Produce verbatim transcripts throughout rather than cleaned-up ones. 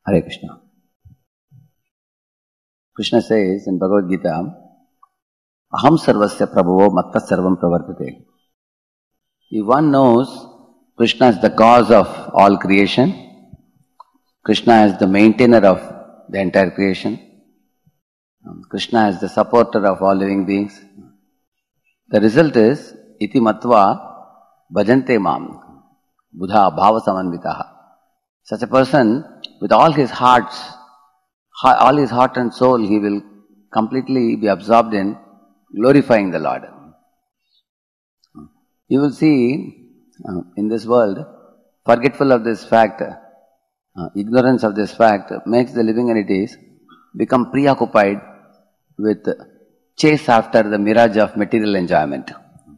Hare Krishna. Krishna says in Bhagavad Gita, Aham sarvasya prabhavo matta sarvam pravartate. If one knows Krishna is the cause of all creation, Krishna is the maintainer of the entire creation, Krishna is the supporter of all living beings, the result is, iti matva bhajante mam, buddha bhava samanvitaha. Such a person, with all his hearts, all his heart and soul, he will completely be absorbed in glorifying the Lord. You will see uh, in this world, forgetful of this fact, uh, ignorance of this fact makes the living entities become preoccupied with chase after the mirage of material enjoyment.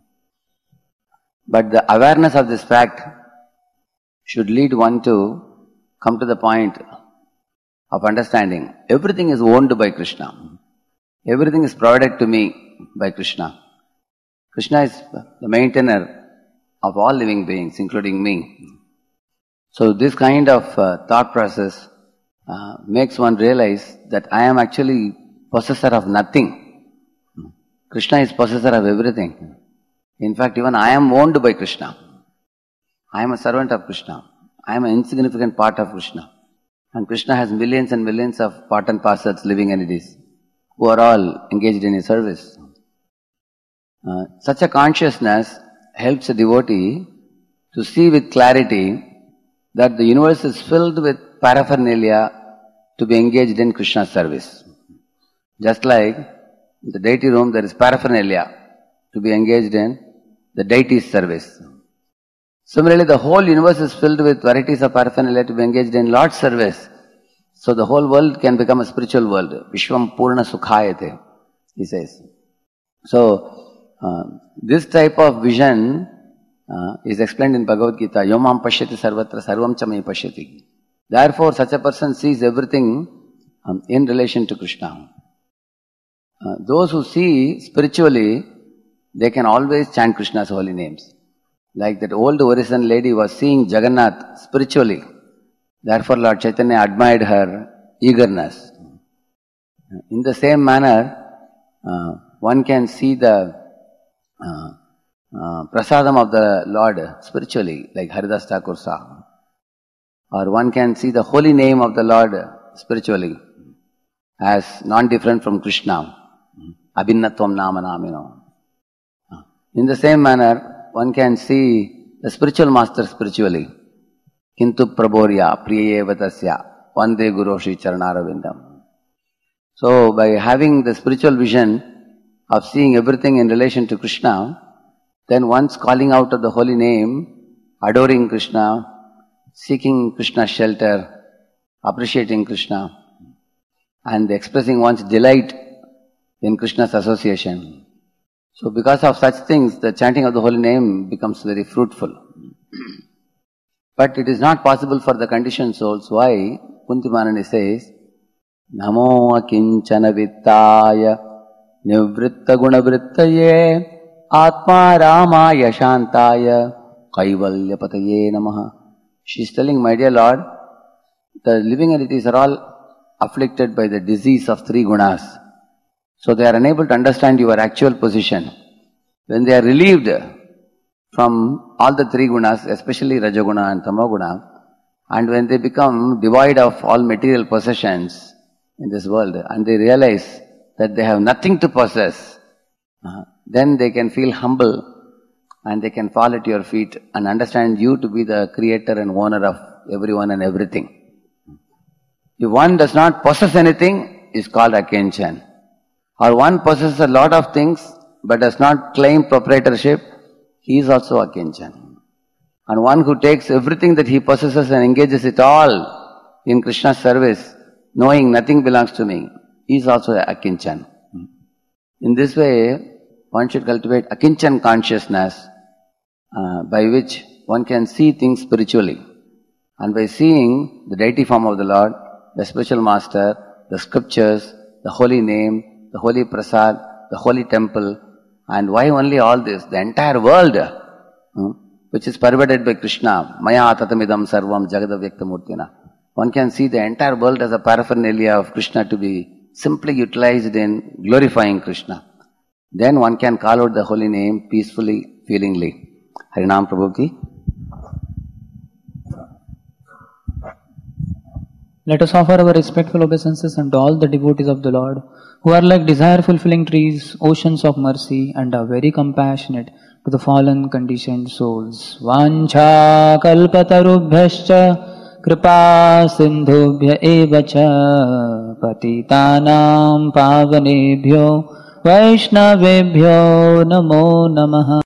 But the awareness of this fact should lead one to come to the point of understanding everything is owned by Krishna. Everything is provided to me by Krishna. Krishna is the maintainer of all living beings, including me. So this kind of uh, thought process uh, makes one realize that I am actually possessor of nothing. Krishna is possessor of everything. In fact, even I am owned by Krishna. I am a servant of Krishna. I am an insignificant part of Krishna. And Krishna has millions and millions of part and parcels, living entities, who are all engaged in his service. Uh, such a consciousness helps a devotee to see with clarity that the universe is filled with paraphernalia to be engaged in Krishna's service. Just like in the deity room there is paraphernalia to be engaged in the deity's service. Similarly, the whole universe is filled with varieties of paraphernalia to be engaged in Lord's service. So the whole world can become a spiritual world. Vishwam Purna Sukhayate, he says. So, uh, this type of vision uh, is explained in Bhagavad Gita. Yomam pashyati sarvatra sarvam cha me pashyati. Therefore, such a person sees everything um, in relation to Krishna. Uh, those who see spiritually, they can always chant Krishna's holy names. Like that old Orison lady was seeing Jagannath spiritually. Therefore, Lord Chaitanya admired her eagerness. In the same manner, uh, one can see the uh, uh, prasadam of the Lord spiritually, like Haridas Thakur saw. Or one can see the holy name of the Lord spiritually, as non-different from Krishna. Abhinnatvam nama namino. In the same manner, one can see the spiritual master spiritually. Kintu praborya priye vatasya vande guru shri charanaravindam. So by having the spiritual vision of seeing everything in relation to Krishna, then one's calling out of the holy name, adoring Krishna, seeking Krishna's shelter, appreciating Krishna, and expressing one's delight in Krishna's association. So because of such things, the chanting of the holy name becomes very fruitful. But it is not possible for the conditioned souls. Why? Kunti Manani says, Namo akinchana vittaya nivritta gunavrittaye atma ramaya shantaya kaivalya pataye namaha. She is telling, my dear Lord, the living entities are all afflicted by the disease of three gunas. So they are unable to understand your actual position. When they are relieved from all the three gunas, especially Rajaguna and Tamaguna, and when they become devoid of all material possessions in this world, and they realize that they have nothing to possess, uh, then they can feel humble and they can fall at your feet and understand you to be the creator and owner of everyone and everything. If one does not possess anything, is called Akinchan. Or one possesses a lot of things but does not claim proprietorship, he is also Akinchan. And one who takes everything that he possesses and engages it all in Krishna's service, knowing nothing belongs to me, he is also Akinchan. In this way, one should cultivate Akinchan consciousness, uh, by which one can see things spiritually. And by seeing the deity form of the Lord, the spiritual master, the scriptures, the holy name, the holy prasad, the holy temple, and why only all this? The entire world, hmm, which is pervaded by Krishna, Maya tatamidam sarvam jagadavyaktamurtina. one can see the entire world as a paraphernalia of Krishna to be simply utilized in glorifying Krishna. Then one can call out the holy name peacefully, feelingly. Harinam Prabhu ki. Let us offer our respectful obeisances unto all the devotees of the Lord, who are like desire-fulfilling trees, oceans of mercy, and are very compassionate to the fallen conditioned souls. Vancha kalpatarubhyascha kripa sindhubhya eva cha patitanam pavanebhyo vaishnavebhyo namo namaha.